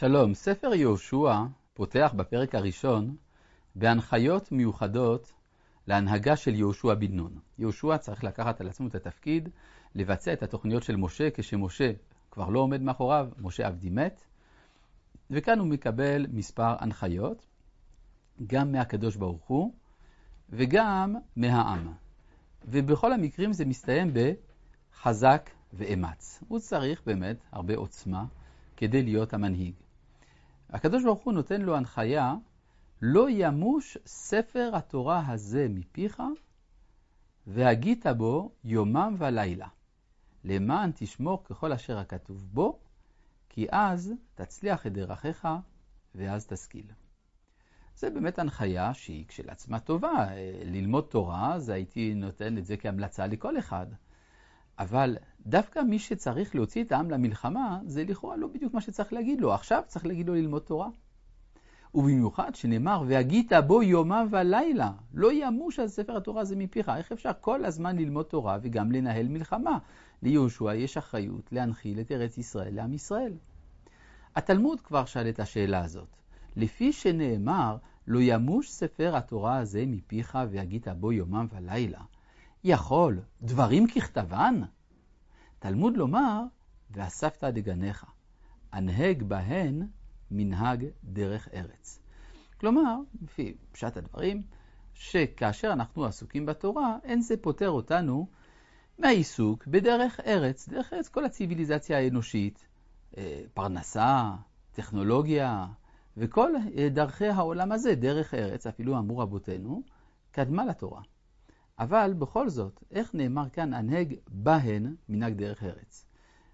שלום, ספר יהושע פותח בפרק הראשון בהנחיות מיוחדות להנהגה של יהושע בן נון. יהושע צריך לקחת על עצמו את התפקיד, לבצע את התוכניות של משה, כשמשה כבר לא עומד מאחוריו, משה עבדי מת, וכאן הוא מקבל מספר הנחיות, גם מהקדוש ברוך הוא וגם מהעם. ובכל המקרים זה מסתיים בחזק ואמץ. הוא צריך באמת הרבה עוצמה כדי להיות המנהיג. הקדוש ברוך הוא נותן לו הנחיה, לא ימוש ספר התורה הזה מפיך, והגית בו יומם ולילה, למען תשמור ככל אשר הכתוב בו, כי אז תצליח את דרכיך, ואז תשכיל. זה באמת הנחיה שהיא כשלעצמה טובה. ללמוד תורה, זה הייתי נותן את זה כהמלצה לכל אחד. אבל דווקא מי שצריך להוציא את העם למלחמה, זה לכאורה לא בדיוק מה שצריך להגיד לו. עכשיו צריך להגיד לו ללמוד תורה. ובמיוחד שנאמר, והגית בו יומם ולילה, לא ימוש על ספר התורה הזה מפיך. איך אפשר כל הזמן ללמוד תורה וגם לנהל מלחמה? ליהושע יש אחריות להנחיל את ארץ ישראל לעם ישראל. התלמוד כבר שאל את השאלה הזאת. לפי שנאמר, לא ימוש ספר התורה הזה מפיך והגית בו יומם ולילה, יכול דברים ככתבן? תלמוד לומר, ואספת דגניך, הנהג בהן מנהג דרך ארץ. כלומר, לפי פשט הדברים, שכאשר אנחנו עסוקים בתורה, אין זה פותר אותנו מהעיסוק בדרך ארץ. דרך ארץ כל הציביליזציה האנושית, פרנסה, טכנולוגיה, וכל דרכי העולם הזה, דרך ארץ, אפילו אמרו רבותינו, קדמה לתורה. אבל בכל זאת, איך נאמר כאן הנהג בהן מנהג דרך ארץ?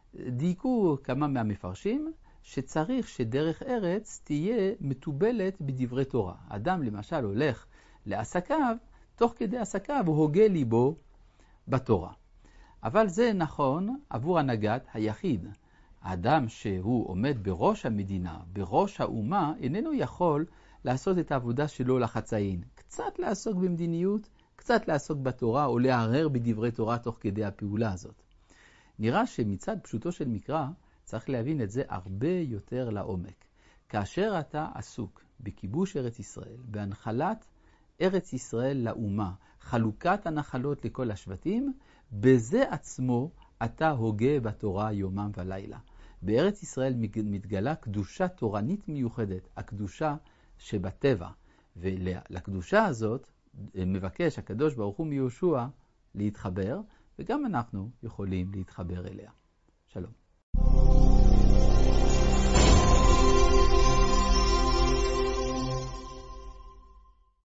דייקו כמה מהמפרשים שצריך שדרך ארץ תהיה מתובלת בדברי תורה. אדם למשל הולך לעסקיו, תוך כדי עסקיו הוא הוגה ליבו בתורה. אבל זה נכון עבור הנהגת היחיד. האדם שהוא עומד בראש המדינה, בראש האומה, איננו יכול לעשות את העבודה שלו לחצאין. קצת לעסוק במדיניות, קצת לעסוק בתורה או להרהר בדברי תורה תוך כדי הפעולה הזאת. נראה שמצד פשוטו של מקרא צריך להבין את זה הרבה יותר לעומק. כאשר אתה עסוק בכיבוש ארץ ישראל, בהנחלת ארץ ישראל לאומה, חלוקת הנחלות לכל השבטים, בזה עצמו אתה הוגה בתורה יומם ולילה. בארץ ישראל מתגלה קדושה תורנית מיוחדת, הקדושה שבטבע. ולקדושה הזאת מבקש הקדוש ברוך הוא מיהושע להתחבר, וגם אנחנו יכולים להתחבר אליה. שלום.